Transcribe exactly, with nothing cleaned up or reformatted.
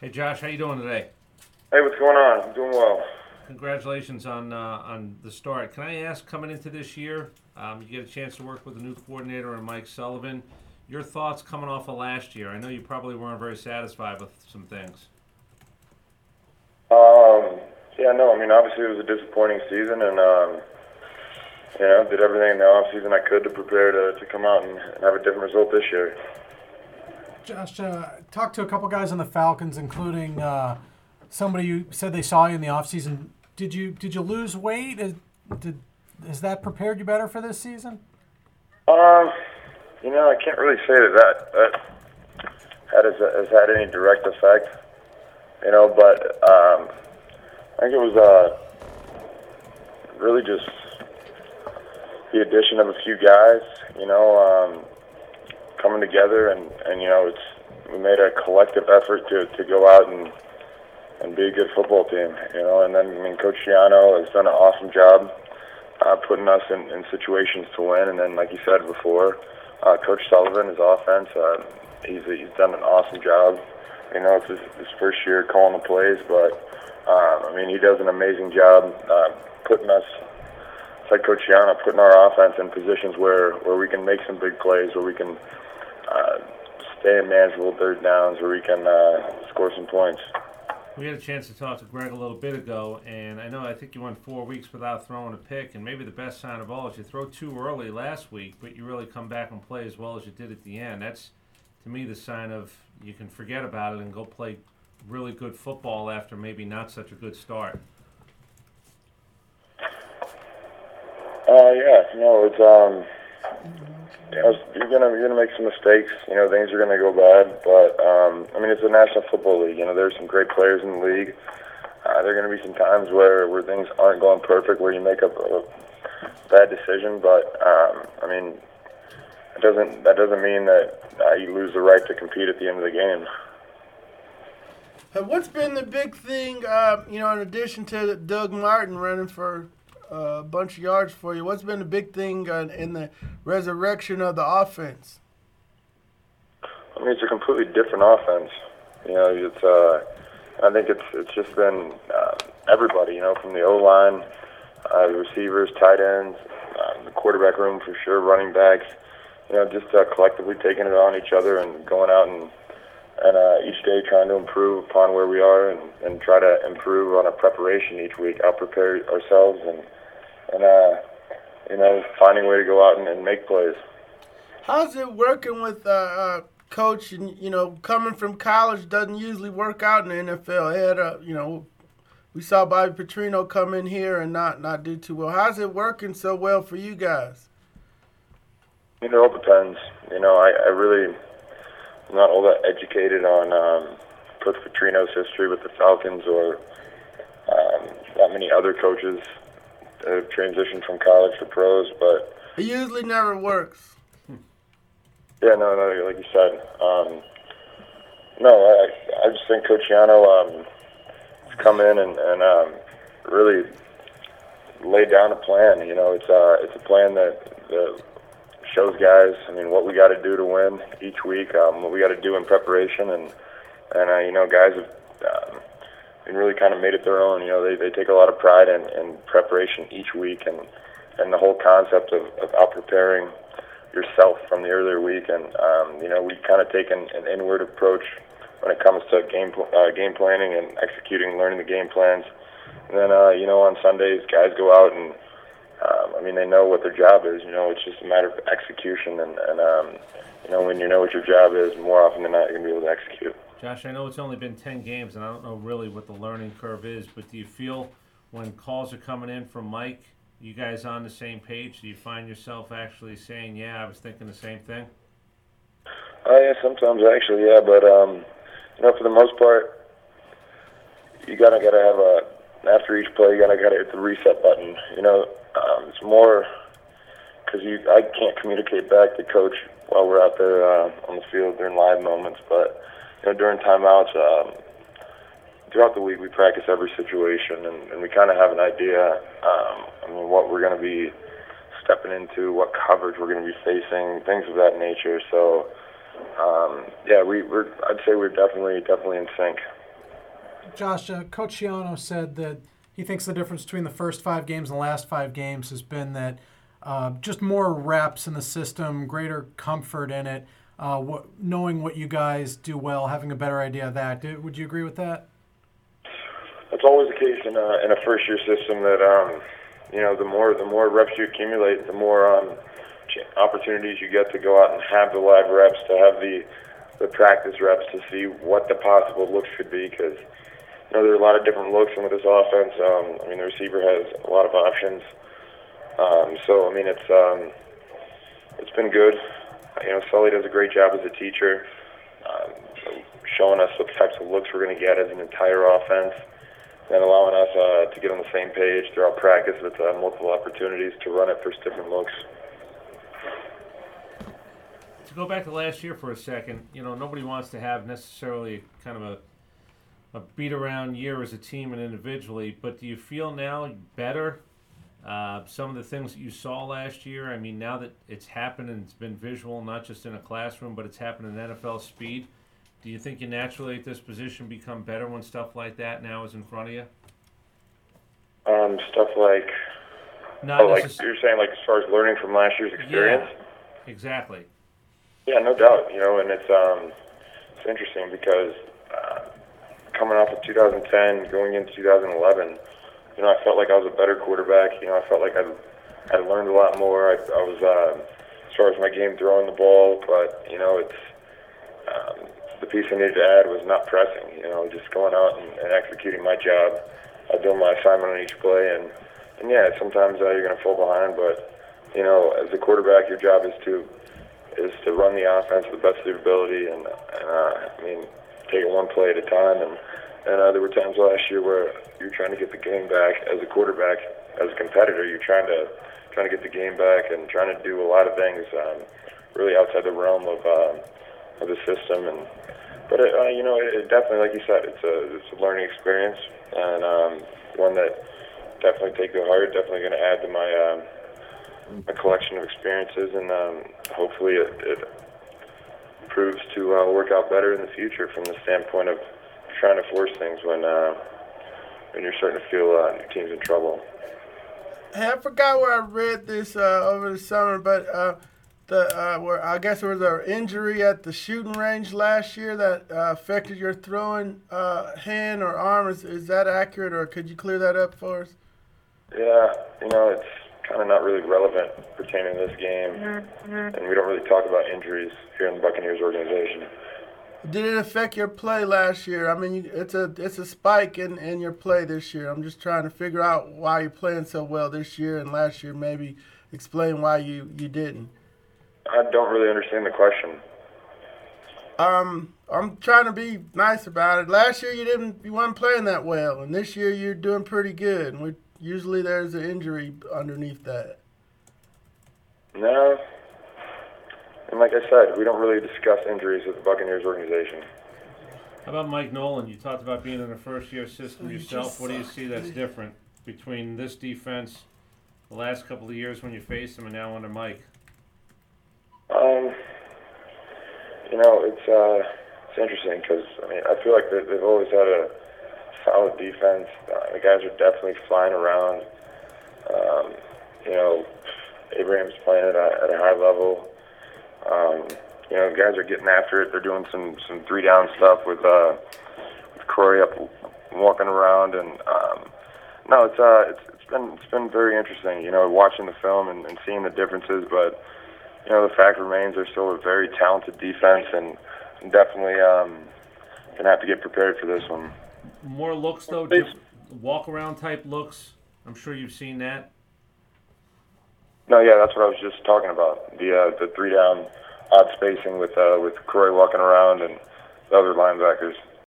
Hey Josh, how you doing today? Hey, what's going on? I'm doing well. Congratulations on uh, on the start. Can I ask, coming into this year, um, you get a chance to work with a new coordinator and Mike Sullivan. Your thoughts coming off of last year? I know you probably weren't very satisfied with some things. Um, yeah, no, I mean, obviously it was a disappointing season, and um, you know, did everything in the off season I could to prepare to, to come out and, and have a different result this year. Josh, uh, talked to a couple guys on the Falcons, including uh, somebody who said they saw you in the offseason. Did you did you lose weight? Is, did, has that prepared you better for this season? Um, you know, I can't really say that that, that had, has, has had any direct effect, you know, but um, I think it was uh, really just the addition of a few guys, you know, um, coming together, and, and you know, it's we made a collective effort to, to go out and and be a good football team, you know. And then, I mean, Coach Giano has done an awesome job uh, putting us in, in situations to win. And then, like you said before, uh, Coach Sullivan, his offense, uh, he's he's done an awesome job. You know, it's his, his first year calling the plays, but um, I mean, he does an amazing job uh, putting us, it's like Coach Giano, putting our offense in positions where, where we can make some big plays, where we can uh, stay in manageable third downs, where we can uh, score some points. We had a chance to talk to Greg a little bit ago, and I know I think you went four weeks without throwing a pick, and maybe the best sign of all is you throw too early last week, but you really come back and play as well as you did at the end. That's, to me, the sign of you can forget about it and go play really good football after maybe not such a good start. Uh, yeah, no, it's um, you know, you're gonna you're gonna make some mistakes. You know, things are gonna go bad, but um, I mean, it's a National Football League. You know, there's some great players in the league. Uh, there are gonna be some times where where things aren't going perfect, where you make a, a bad decision. But um, I mean, it doesn't that doesn't mean that uh, you lose the right to compete at the end of the game. Uh, What's been the big thing, uh, you know, in addition to Doug Martin running for uh, a bunch of yards for you, what's been the big thing uh, in the resurrection of the offense? I mean, it's a completely different offense. You know, it's uh, I think it's it's just been uh, everybody. You know, from the O line, uh, the receivers, tight ends, uh, the quarterback room for sure, running backs. You know, just uh, collectively taking it on each other and going out and and uh, each day trying to improve upon where we are, and, and try to improve on our preparation each week. Out prepare ourselves, and and uh, you know, finding a way to go out and, and make plays. How's it working with uh, uh, coach? And you know, coming from college doesn't usually work out in the N F L. He had a, you know, we saw Bobby Petrino come in here and not not do too well. How's it working so well for you guys? You know, it all depends. You know, I, I really I'm not all that educated on um, Coach Petrino's history with the Falcons, or um, that many other coaches that have transitioned from college to pros. But It usually never works. yeah, no, no, like you said, um, no, I, I just think Coach Yano um, has come in and, and um, really laid down a plan. You know, it's uh, it's a plan that, that shows guys, I mean, what we got to do to win each week, um, what we got to do in preparation, and and uh, you know, guys have um, and really kind of made it their own. You know, they, they take a lot of pride in, in preparation each week, and and the whole concept of, of out preparing yourself from the earlier week. And um, you know, we kind of take an, an inward approach when it comes to game pl- uh, game planning and executing, learning the game plans. And then uh, you know, on Sundays, guys go out and um, I mean, they know what their job is. You know, it's just a matter of execution, and, and um, you know, when you know what your job is, more often than not, you're gonna be able to execute. Josh, I know it's only been ten games, and I don't know really what the learning curve is, but do you feel when calls are coming in from Mike, you guys on the same page? Do you find yourself actually saying, yeah, I was thinking the same thing? Oh yeah, sometimes actually, yeah, but um, you know, for the most part, you gotta gotta have a after each play, you gotta gotta hit the reset button. You know, um, it's more because you I can't communicate back to coach while we're out there uh, on the field during live moments, but you know, during timeouts, um, throughout the week, we practice every situation, and, and we kind of have an idea. Um, I mean, what we're going to be stepping into, what coverage we're going to be facing, things of that nature. So, um, yeah, we, we're I'd say we're definitely definitely in sync. Josh, uh, Coach Shiano said that he thinks the difference between the first five games and the last five games has been that uh, just more reps in the system, greater comfort in it, uh, what, knowing what you guys do well, having a better idea of that. Do, would you agree with that? It's always the case in a, in a first-year system that um, you know the more the more reps you accumulate, the more um, opportunities you get to go out and have the live reps, to have the the practice reps to see what the possible looks could be. Because you know there are a lot of different looks in with this offense. Um, I mean, the receiver has a lot of options. Um, so I mean, it's um, it's been good. You know, Sully does a great job as a teacher, um, showing us what types of looks we're going to get as an entire offense, and allowing us uh, to get on the same page throughout practice with uh, multiple opportunities to run it for different looks. To go back to last year for a second, you know, nobody wants to have necessarily kind of a a beat around year as a team and individually, but do you feel now better? Uh, some of the things that you saw last year, I mean, now that it's happened and it's been visual, not just in a classroom, but it's happened in N F L speed, do you think you naturally at this position become better when stuff like that now is in front of you? Um, stuff like, Not oh, like necess- you're saying, like as far as learning from last year's experience. Yeah, exactly. Yeah, no doubt. You know, and it's um, it's interesting because uh, coming off of two thousand ten, going into two thousand eleven, you know, I felt like I was a better quarterback. You know, I felt like I'd, I'd learned a lot more. I, I was, uh, as far as my game throwing the ball, but you know, it's um, the piece I needed to add was not pressing. You know, just going out and, and executing my job. I do my assignment on each play, and and yeah, sometimes uh, you're going to fall behind, but you know, as a quarterback, your job is to is to run the offense to the best of your ability, and, and uh, I mean, take it one play at a time. And, and uh, there were times last year where you're trying to get the game back as a quarterback, as a competitor. You're trying to trying to get the game back and trying to do a lot of things um, really outside the realm of uh, of the system. And but it, uh, you know, it, it definitely, like you said, it's a it's a learning experience, and um, one that definitely take to heart. Definitely going to add to my um, a collection of experiences, and um, hopefully it, it proves to uh, work out better in the future from the standpoint of trying to force things when uh, when you're starting to feel uh, your team's in trouble. Hey, I forgot where I read this uh, over the summer, but uh, the uh, where I guess there was an injury at the shooting range last year that uh, affected your throwing uh, hand or arm. Is, is that accurate, or could you clear that up for us? Yeah, you know, it's kind of not really relevant pertaining to this game, and we don't really talk about injuries here in the Buccaneers organization. Did it affect your play last year? I mean, you, it's a it's a spike in, in your play this year. I'm just trying to figure out why you're playing so well this year and last year. Maybe explain why you, you didn't. I don't really understand the question. Um, I'm trying to be nice about it. Last year you didn't you weren't playing that well, and this year you're doing pretty good. And we usually there's an injury underneath that. No. And like I said, we don't really discuss injuries with the Buccaneers organization. How about Mike Nolan? You talked about being in a first-year system Oh, you yourself. just What do you suck, see that's dude. different between this defense the last couple of years when you faced him and now under Mike? Um, you know, it's uh, it's interesting because I mean I feel like they, they've always had a solid defense. Uh, the guys are definitely flying around. Um, you know, Abraham's playing at a, at a high level. Um, you know, guys are getting after it. They're doing some, some three down stuff with uh, with Corey up walking around, and um, no, it's uh, it's it's been it's been very interesting. You know, watching the film and, and seeing the differences. But you know, the fact remains they're still a very talented defense, and, and definitely um, gonna have to get prepared for this one. More looks, though, diff- walk-around type looks. I'm sure you've seen that. No, yeah, that's what I was just talking about. The uh, the three down odd spacing with uh, with Corey walking around and the other linebackers.